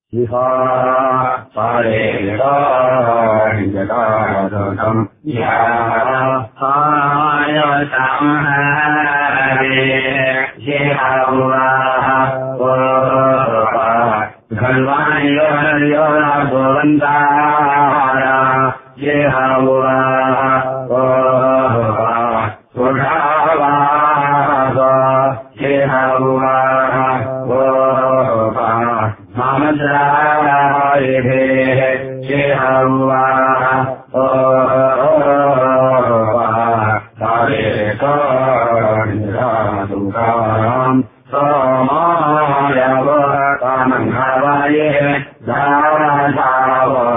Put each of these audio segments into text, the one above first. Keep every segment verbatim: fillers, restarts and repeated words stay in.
इहा पारेतो जगादम् या हायतम् हरे येहावाः घन्वायो गोवन्दारा येहावाः सुधावाः येहावाः मामद्रायेभे येहावाः तारेतो निरादुकाम् सोमायव कामन्हवाये दाधावो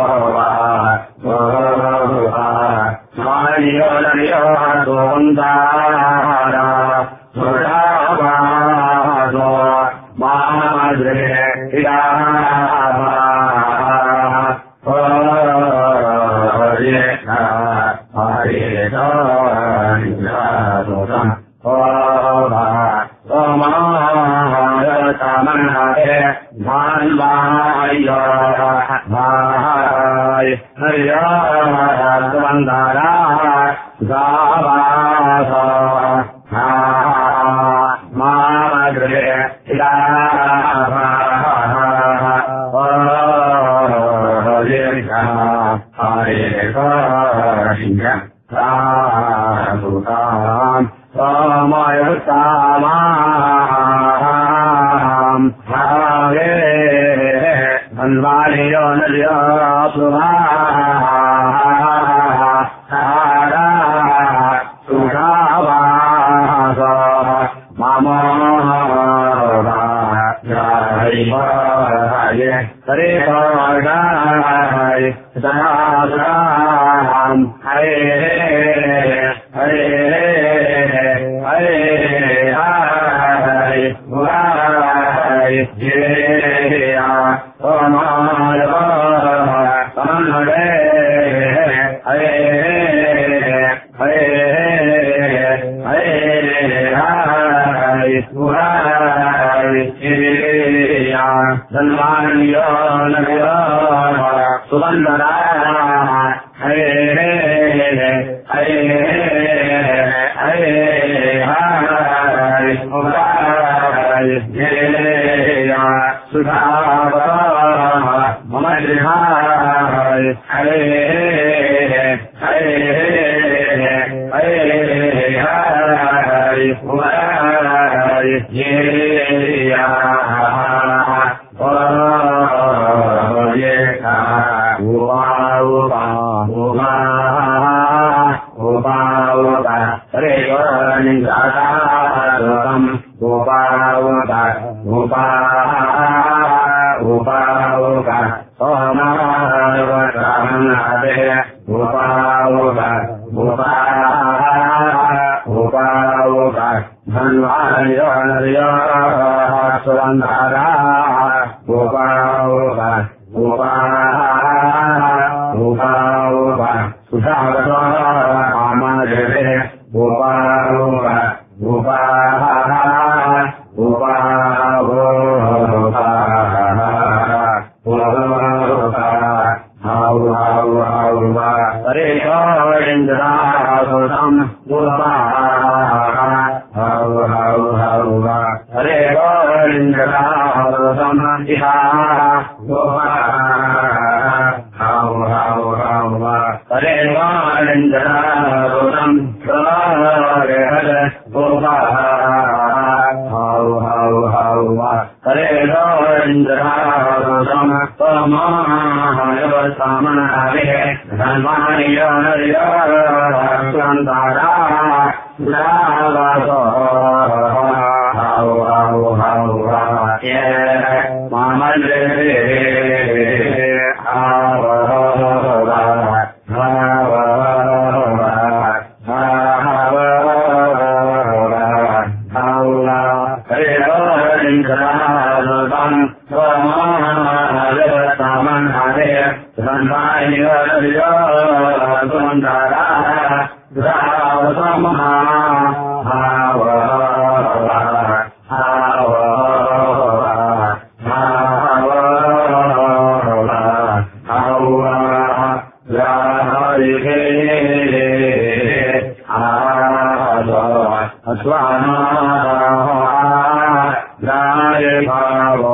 मायो नयो गोवन्दारा सुधावासो माद्रे इडावा हरे हरेतो निरादुकाम् सोमायतमन्हरे भान्वायो भाय हरियावन्दारा गावास माद्रे इडावा हरेतो निरादुकाम् सोमयतामाम् भावे धन्वानियो नलियो सुभाहारा सुधावास मामोहाये हरे भगाय सदाम् हरे हरे हरे हरे हरे जया ओमाय तमन्हरे हरे हरे हरे हरे हरे जया धन्वान्यो नयो सुवन्दरा हरे हरे हरे हरे जया सुधावा मम गृहाय हरे हरे हरे हरे जया हरे निजादारम् गोपावक गोपावक सोमावकामनादे गोपावक गोपावक धन्वायो नयो सुवन्दारा गोपावक गोपावक सुधावतो कामजरे गोपावक हरे गोविन्दरासुतम् हरे गोविन्दरासुतम् इहा हरे गोविन्दरासुतम् हरे हरे हरे गोविन्दरासुतम् सोमायवसामनहरे धन्वानियो नयो सुवन्दारा सुधावासो मामद्रे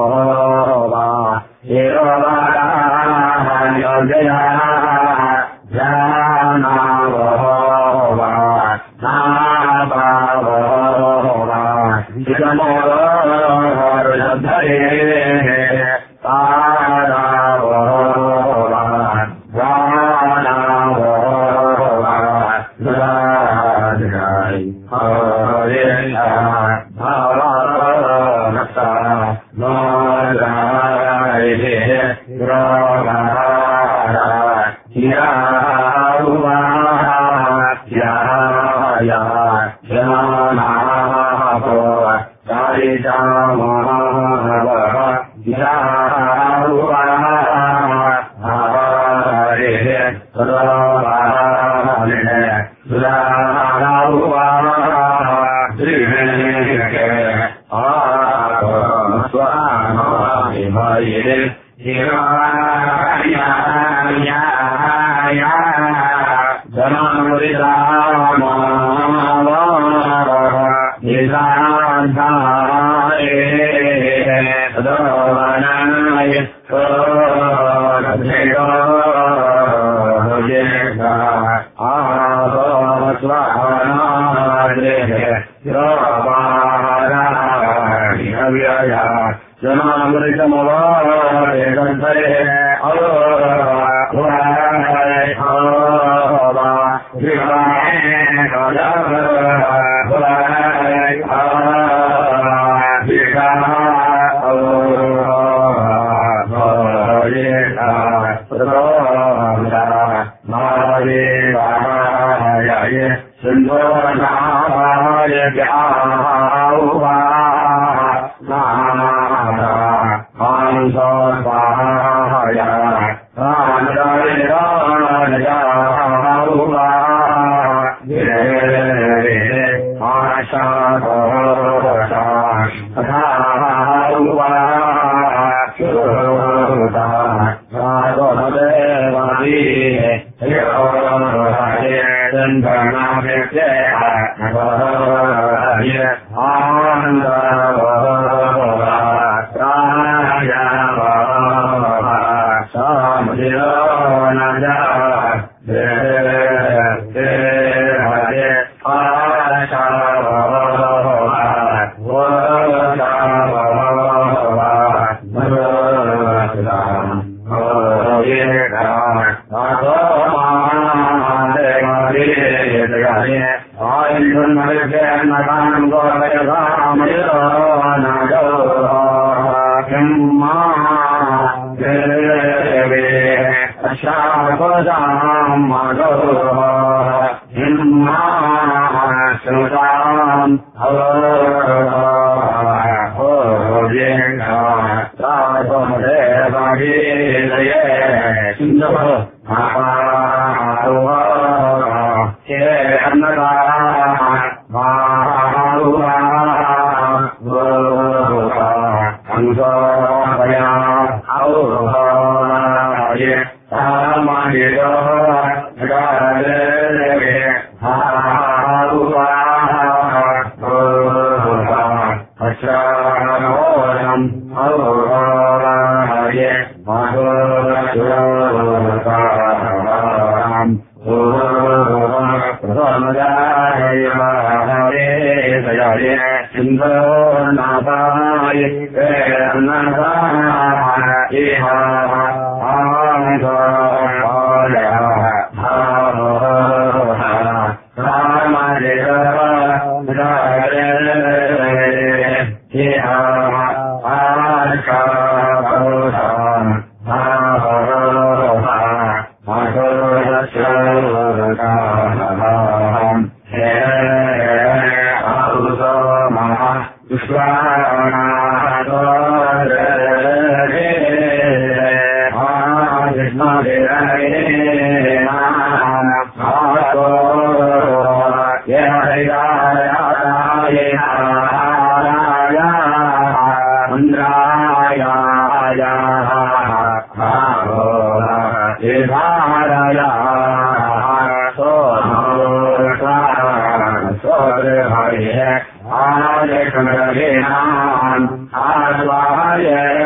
Hare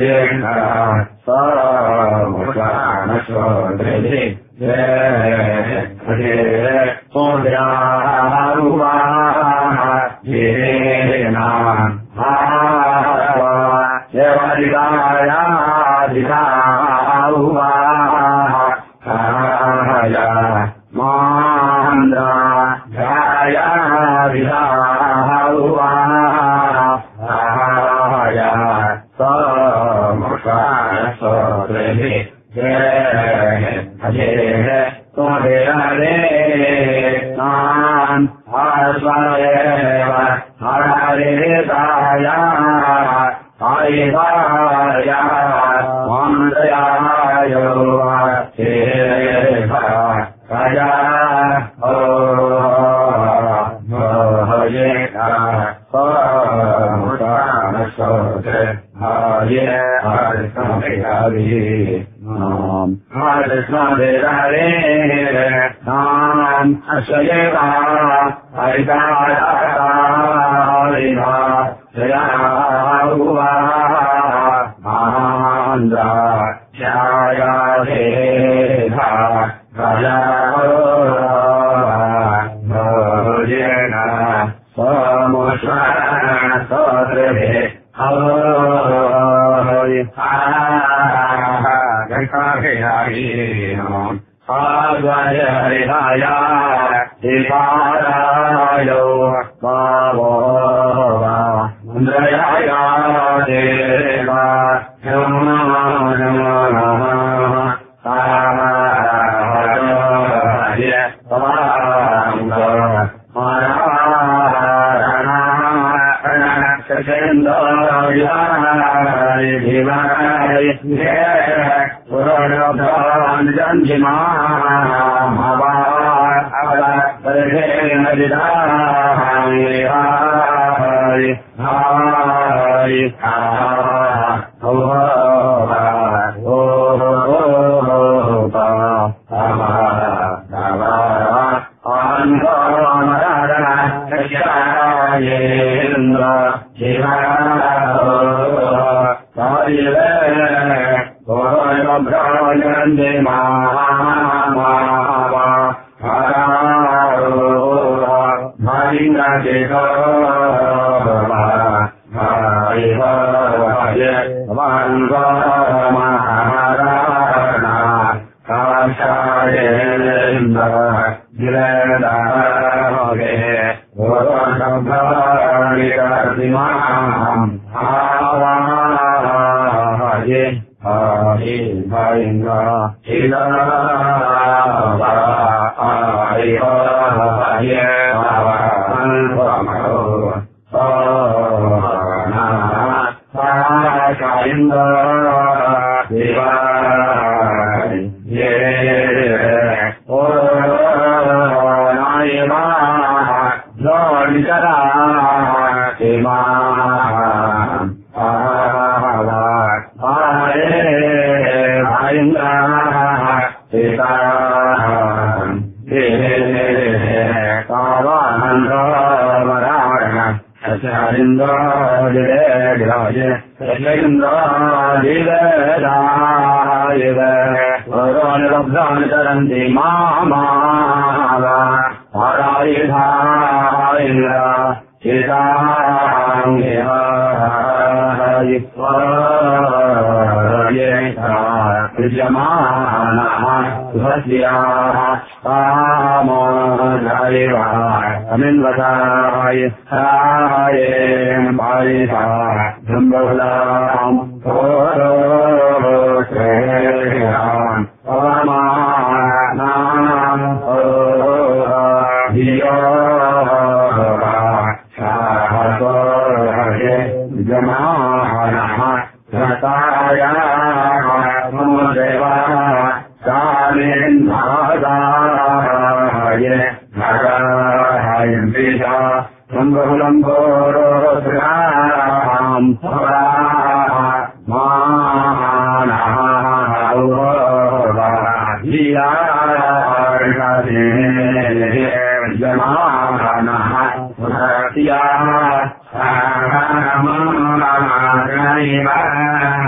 Jaya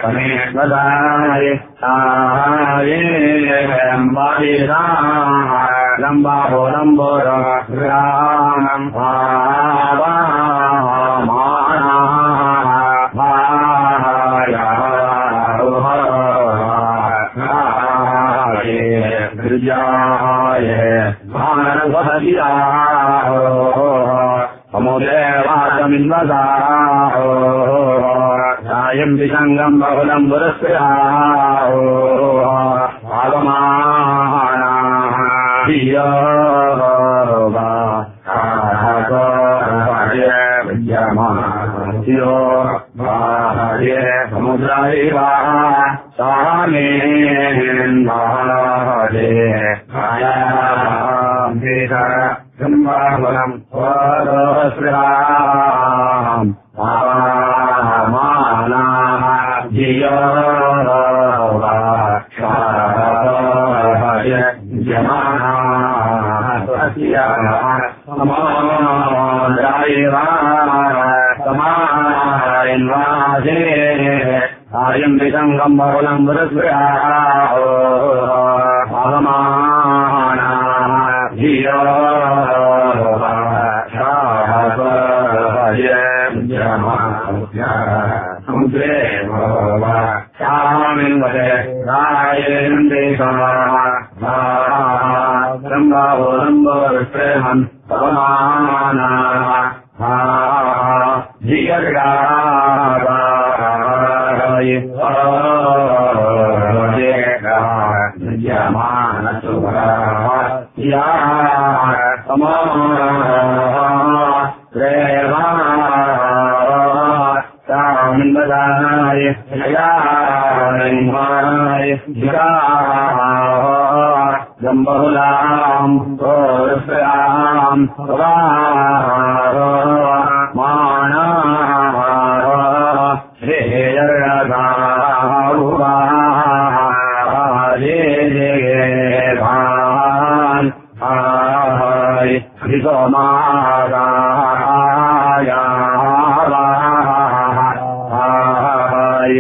Vadaye Saye Mbadira Lambabo Lambora Ram Bhava Mana Bhaya Uhaye Vijaye Bhanavadira Amodevataminvada Sayam Vishangam Bhavulam Burasya Bhavamana Diyava Kahako Bhaya Vidyamana Diyo Bhaya Samudraiva Samin Bhade Bhaya Vita Gambhavulam Varasram Bhavamana Diyava Kahaya Vidyamana Satya Samudraiva Samain Vade Ayam Vishangam Bhavulam Varasya Bhavamana Diyava Kahaya Vidyamana Samudre Bhava Samin Vade Rayen Dekha Rambho Rambho Srehan Bhavamana Diyagara Vidyamana Sura Ya Samudreva Saminvadaye Yarinvaye Jigara Gambahulam Purusham Vara Mana Shreyarga Bhan Hai Visomara Hai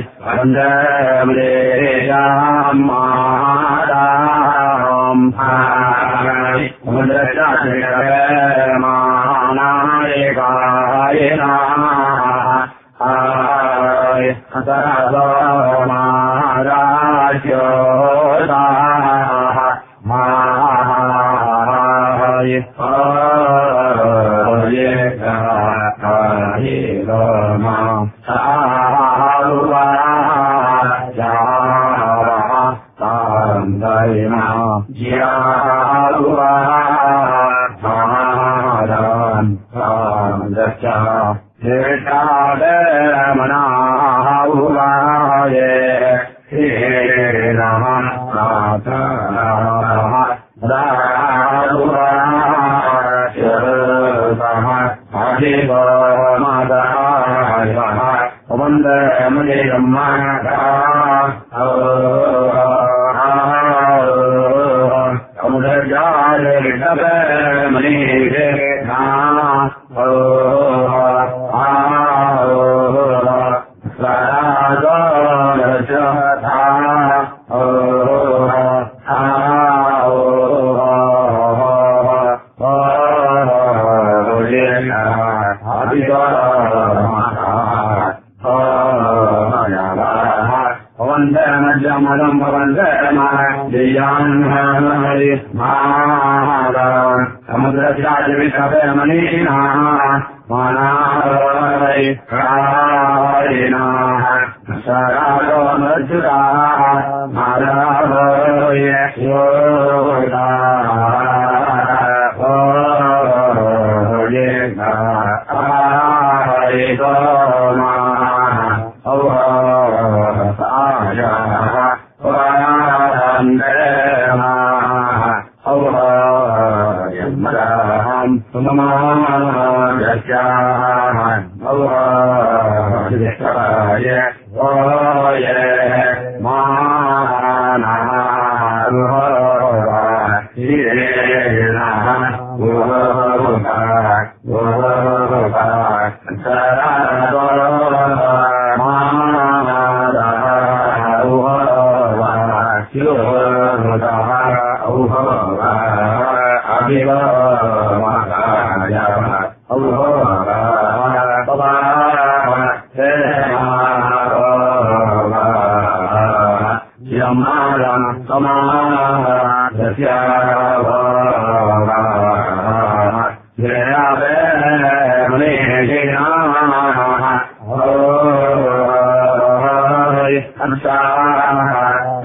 Vandamreyam Hai Vandamreyam Hai Asarasomarasyota Hai Hai Rama Saruva Java Sandayma Jyaruva Sadan Sandasya Hirtadamana Uvaye Hirama Ratana Raruva Shirvaha Adiva Madhaya Vandamreyamata Samudrjaya Vitabamanihe Vandamajamalam Vandamajayam Mahara Samudrajaya Vitabhamanina Manahai Karina Sarado Majura Maravoye Yoda Oyega Aigoma Sarada योगः औभव अभिव महाराजः औभव यमारं समादस्य जयावे मनीषिणाः ओय अंसाः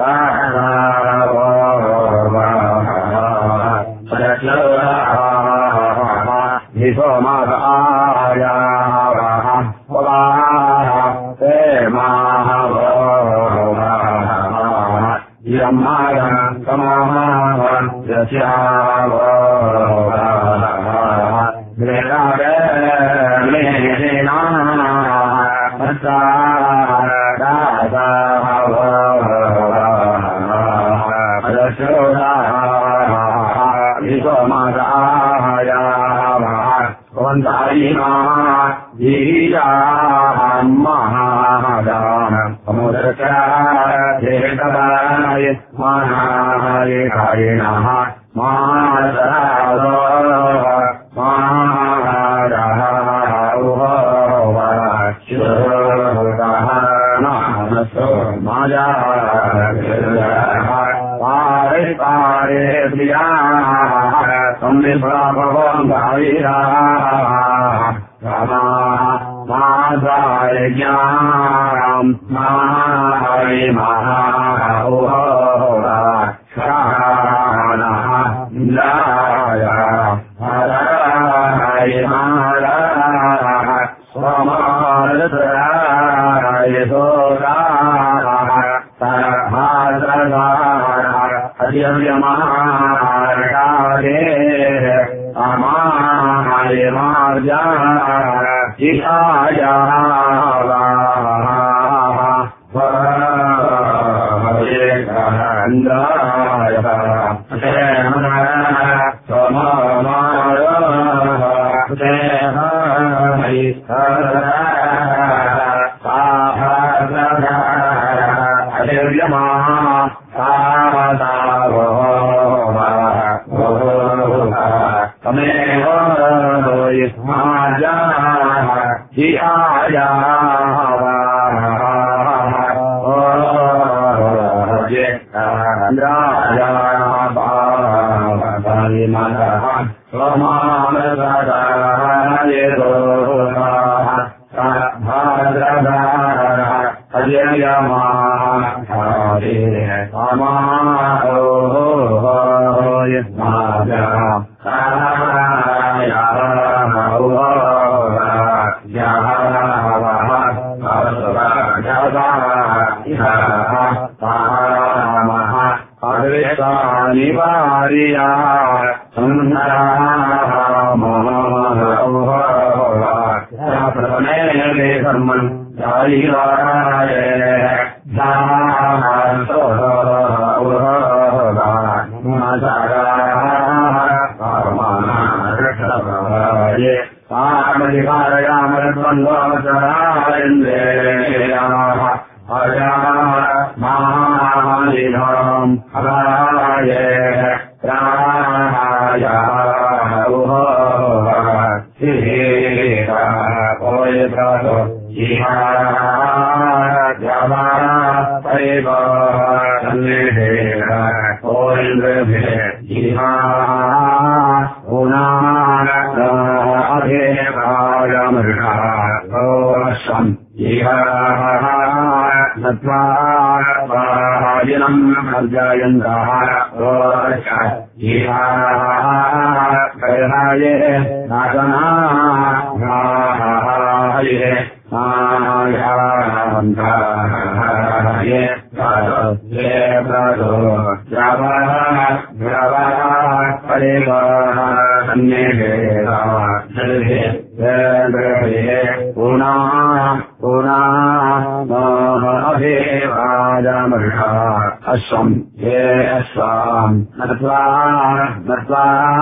अश्वम् ये अश्वाम् नत्वा नत्वा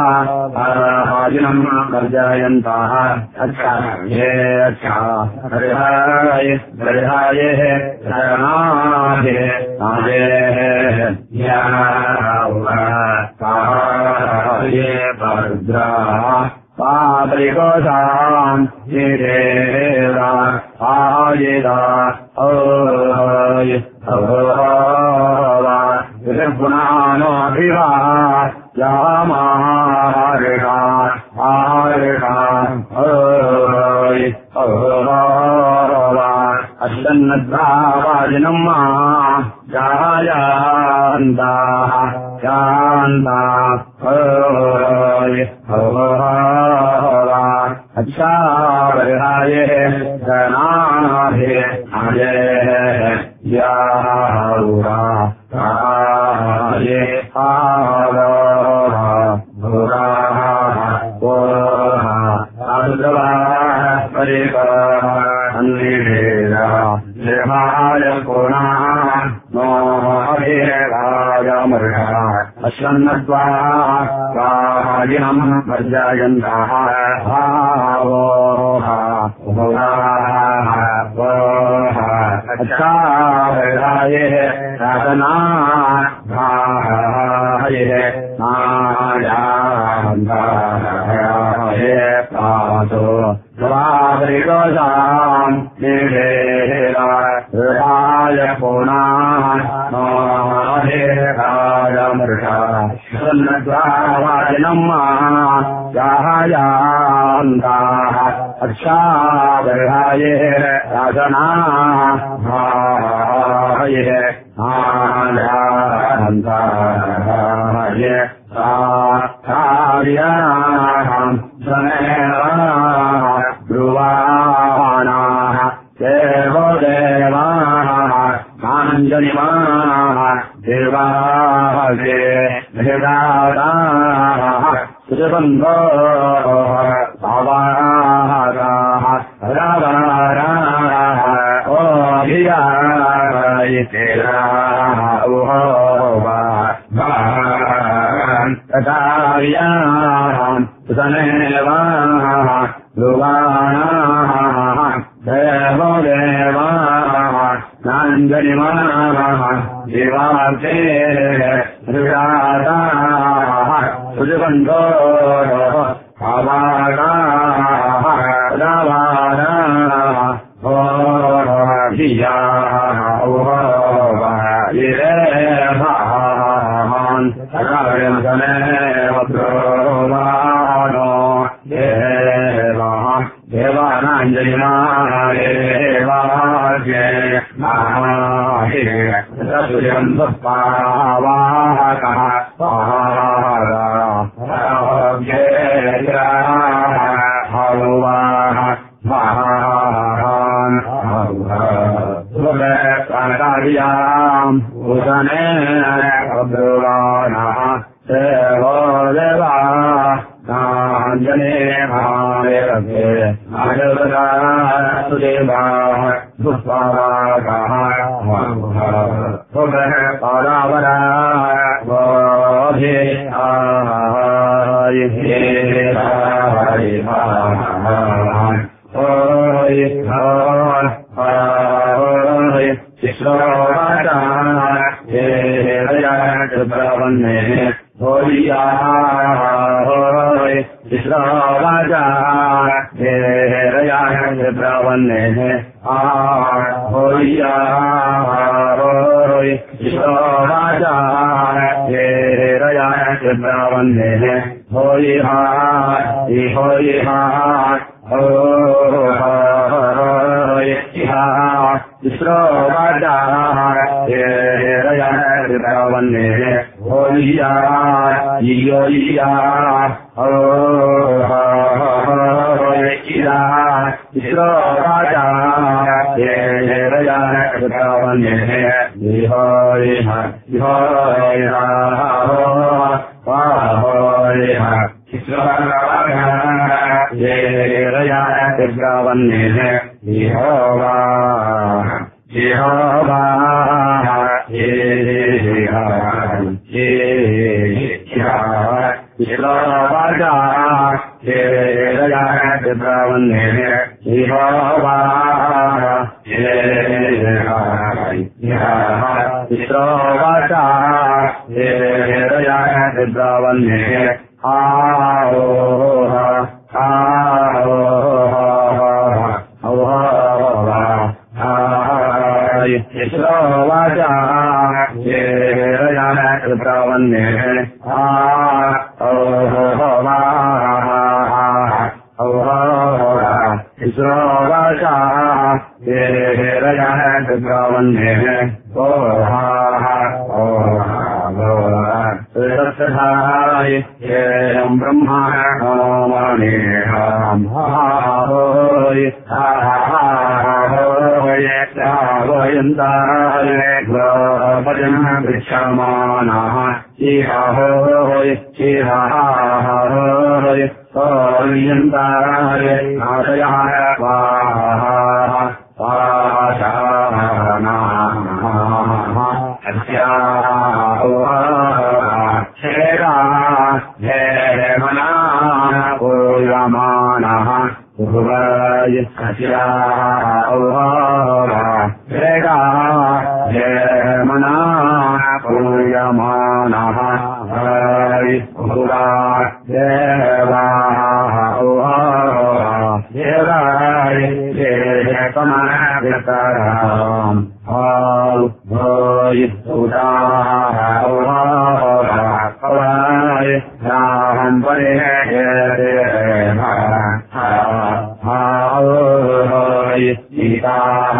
आहाजिनम् वर्जयन्तः अच्छा ये अच्छा हरिहाय हरिहाये शरणाये नाये परिकोशाम् निरेरा आयिदा ओय ओवा पुनानोभिवा यामारिषा आरिषा ओय ओवा अश्वन्नद्भावाजिनम् जायान्ताः यान्ता ओय ओवा अच्छावरिहाये गणाभे आये याहुरा आये आरोहा भुराः ओहा आर्द्रवाः परिकरः अन्निषेदः देहाय पुनः मोहेरायमृषः अश्वन्नत्वाः स्वाहाजिनम् वर्जयन्तः भावोहा भुराः वोहा अच्छावरिहाये राधनाः भाहाये नायान्ताहे पातो स्वावरिकोशाम् निरेरा हृदाय पुनः मोहेरायमृषः सन्नद्वावाजिनम् जायान्ताः अच्छावरिहाये राधनाः भाहाये नायान्ताहे साक्षार्याम् सनेवाः ब्रुवाणाः देवो देवाः काञ्जनिमाः देवाहे हृदादाः सुजबन्धोः भावाराः रावाराः ओभियायितेराः उहोवा तथार्याम् सनेवाः ब्रुवाणाः देवो देवाः नाञ्जनिमाः जीवार्थे हृदादाः सुजबन्धोः भावाराः रावाराः ओभियाः उहोवा इरेभान् अकार्यन्तनेव प्रोवानो देवाः देवानाञ्जलिमाः देवार्ये माहे तत्सुजन्धपावाहकः पाहाराः हौवाः महान् सुरकार्याम् उदनेन ब्रुवाणः देवो देवाः नाञ्जने भावेरभे आयुर्दाः सुदेवाः दुःस्वागाः सुरपारावराः वोभे आयिहे हरिभाः ओय ओय ओय शिश्रोवाचाः ये हृदयकृतवन्ने होलियाः होय शिश्रोवाचाः ये हृदयकृतवन्ने होलियाः होय शिश्रोवाचाः ये हृदयकृतवन्ने होलिहा होलिहा ओय इहा विश्रोवाचाः ये हृदयकृतवन्ने होलिया इयोलिया ओय इहा विश्रोवाचाः ये हृदयकृतवन्ने इहोयिहा इहोयिहा वाहोयिहा ये हृदयकृतवन्ने इहोवा इहोवा विश्रोवाचाः ये हृदयकृतवन्ने इहोवा विश्रोवाचाः ये हृदयकृतवन्ने आहोः आ इश्रो वाचा ये रजन कृतवन्ये आ ओहो वा ओहो इश्रो वाचा ये रजन कृतवन्ये ओहा ओहाय येयं ब्रह्मा नमोमणिहां होय होय वयन्ताय ग्रहपतिं पृच्छमानः इहा होय इहा होय वयन्ताय नाशयः स्वाहा स्वाशानाः अस्याः मना पूयमानः भुवय अस्याः मना पूयमानः भुवा देवाः देवाय कमनवितराम् भोय उदाः भवाय राहं परिहय सीताः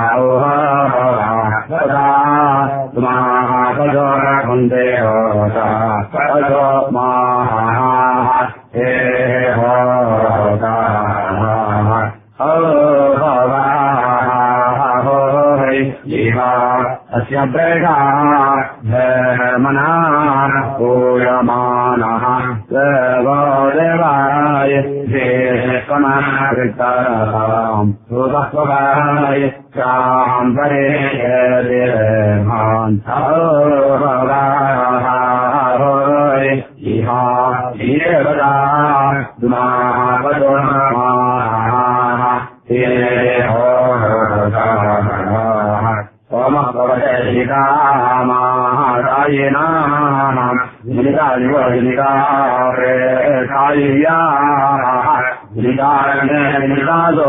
सदा महापदोरकुन्दे होता पदो माः हे होता अस्य प्रेषा धर्मनाः पूयमानः देवो देवाय देशकमनकृतराम् सुतस्वभाय शां परेभान् होय इहा ईरदा महापदोर्माः हे होता ओमपवशेषिकामारायणानां निकालिवनिकारेखाय्याः निकारणनिकादो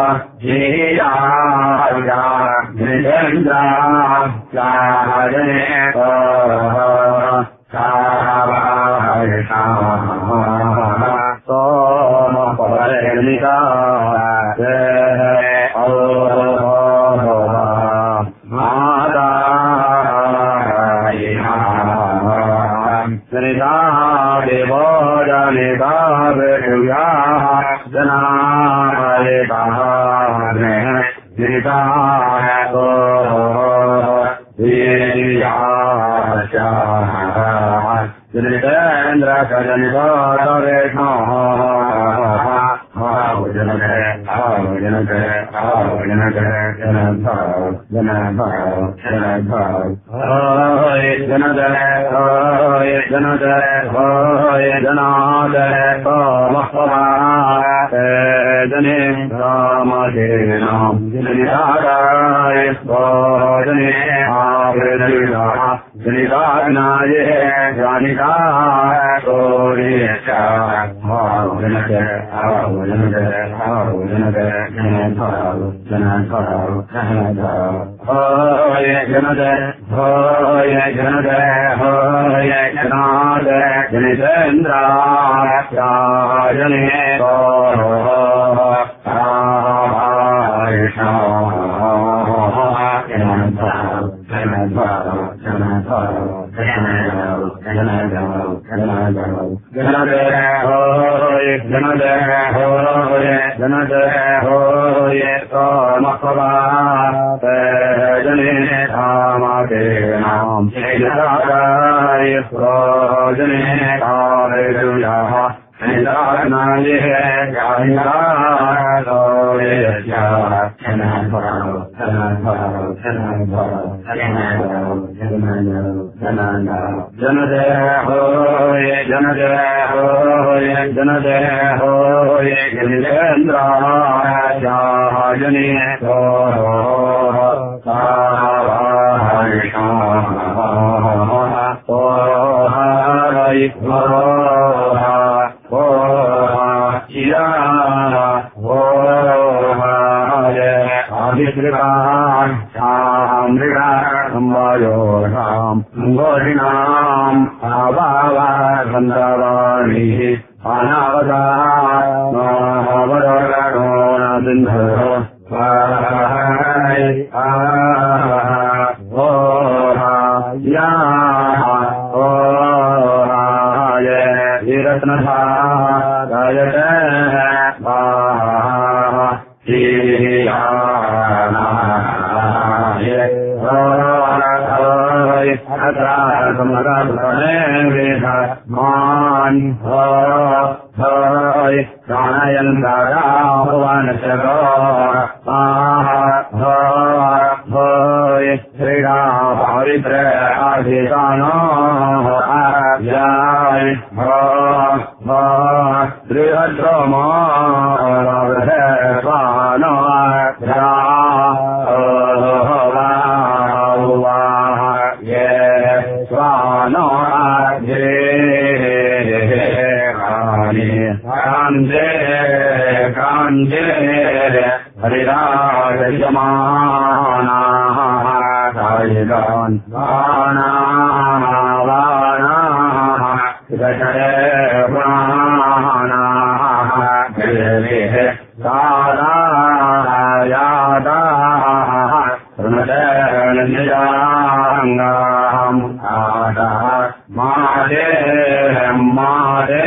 ध्येयाया निजेन्द्रा चाजने सोमपवशेषिका जनिता देवो जनिता वेदव्याः जनायताः जनिताः जनितेन्द्र जनितो तवेष्णोः जनते जनते जनते जनभाव जनभाव जनभाव होय जनते होय जनते होय जनादे सोमस्वभाय जने रामदेनां जनिताय जने आवेदनाः जनितानाय जानिताय गोरियचा जनते जनते जनते जनभाव जनभाव जनभाव होय जनते होय जनते होय जनादे जनितेन्द्राय जने जनते होय जनते होय जनते होय सोमस्वभाय जने धामदेनां जनाय जने आवेदुयाः जनितानाय जानिताः गोरियचा जनभाव जनभाव जनभाव जनते होय जनते होय जनते होय जनितेन्द्राय जने आदिश्रिकान् घोषाम् घोषिणाम् आवावासन्तवाणिः अनावसा महावरो नसिन्धो रत्नधा राजते मान प्राणायन दारा भगवान श्रीरा पवित्र आधिकानो आज्ञाय श्रीभद्रमा स्वानो ये स्वानो कांजे कांजे हरिराजमाना सायिदान वाना वाना गजरे प्राणा देवे सारा यादा ऋणजनजांगाम आदा मादे मादे